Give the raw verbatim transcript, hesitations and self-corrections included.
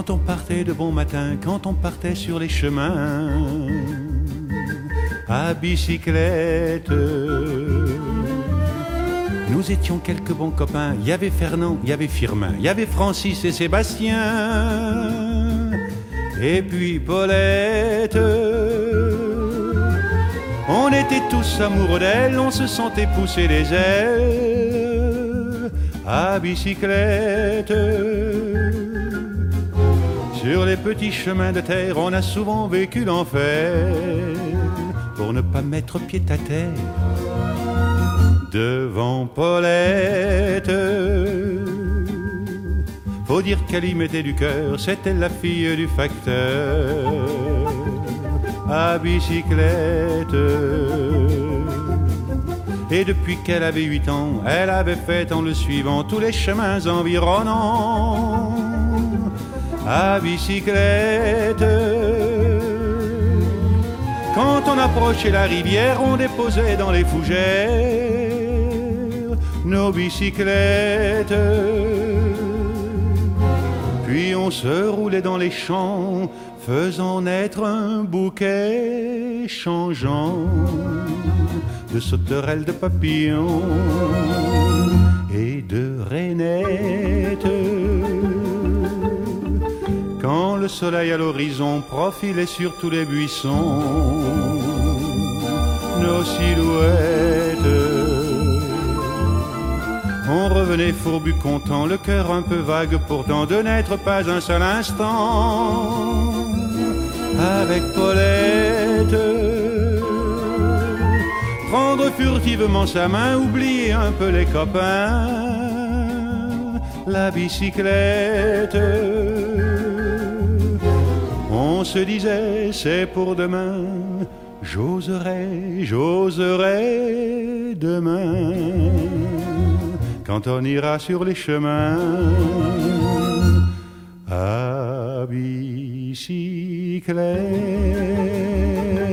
Quand on partait de bon matin, quand on partait sur les chemins à bicyclette, nous étions quelques bons copains. Il y avait Fernand, il y avait Firmin, il y avait Francis et Sébastien, et puis Paulette. On était tous amoureux d'elle, on se sentait pousser les ailes à bicyclette. Sur les petits chemins de terre, on a souvent vécu l'enfer pour ne pas mettre pied à terre devant Paulette. Faut dire qu'elle y mettait du cœur, c'était la fille du facteur à bicyclette. Et depuis qu'elle avait huit ans, elle avait fait en le suivant tous les chemins environnants à bicyclette. Quand on approchait la rivière, on déposait dans les fougères nos bicyclettes. Puis on se roulait dans les champs, faisant naître un bouquet changeant de sauterelles, de papillons et de rainettes. Quand le soleil à l'horizon profilait sur tous les buissons nos silhouettes, on revenait fourbu content, le cœur un peu vague pourtant de n'être pas un seul instant avec Paulette. Prendre furtivement sa main, oublier un peu les copains, la bicyclette. On se disait c'est pour demain, j'oserai, j'oserai demain, quand on ira sur les chemins à bicyclette.